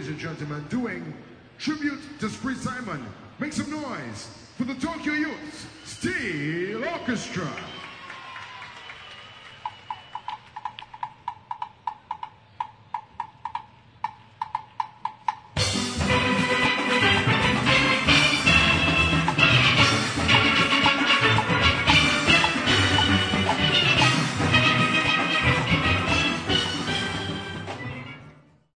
and gentlemen, doing tribute to Spree Simon. Make some noise for the Tokyo Youth Steel Orchestra.